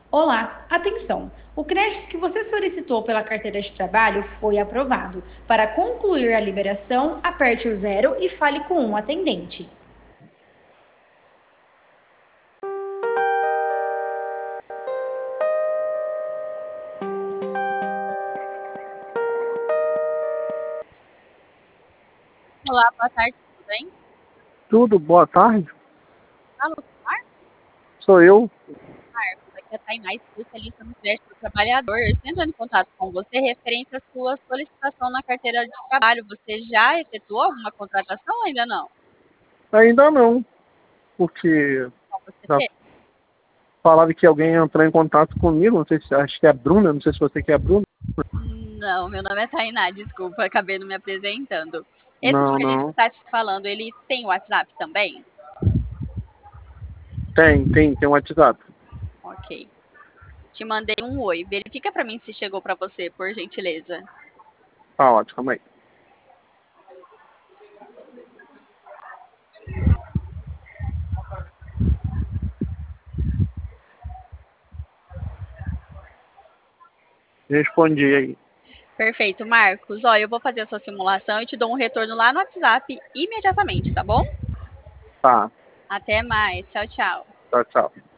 Olá, atenção! O crédito que você solicitou pela carteira de trabalho foi aprovado. Para concluir a liberação, aperte o zero e fale com um atendente. Olá, boa tarde, tudo bem? Tudo, boa tarde. Alô, Marcos, Sou eu. aqui é a Tainá, especialista no crédito do trabalhador. Eu estou entrando em contato com você referente à sua solicitação na carteira de trabalho. Você já efetuou alguma contratação ou ainda não? Ainda não, porque Qual você já fez? falava que alguém ia entrar em contato comigo. Não sei se acho que é a Bruna, não sei se você quer a Bruna. Não, meu nome é Tainá, desculpa, acabei não me apresentando. Esse Não, que a gente não. está te falando, ele tem WhatsApp também? Tem um WhatsApp. Ok. Te mandei um oi. Verifica para mim se chegou para você, por gentileza. Tá ótimo, calma aí. Respondi aí. Perfeito, Marcos. Ó, eu vou fazer a sua simulação e te dou um retorno lá no WhatsApp imediatamente, tá bom? Tá, Até mais. Tchau, tchau. tchau, tchau.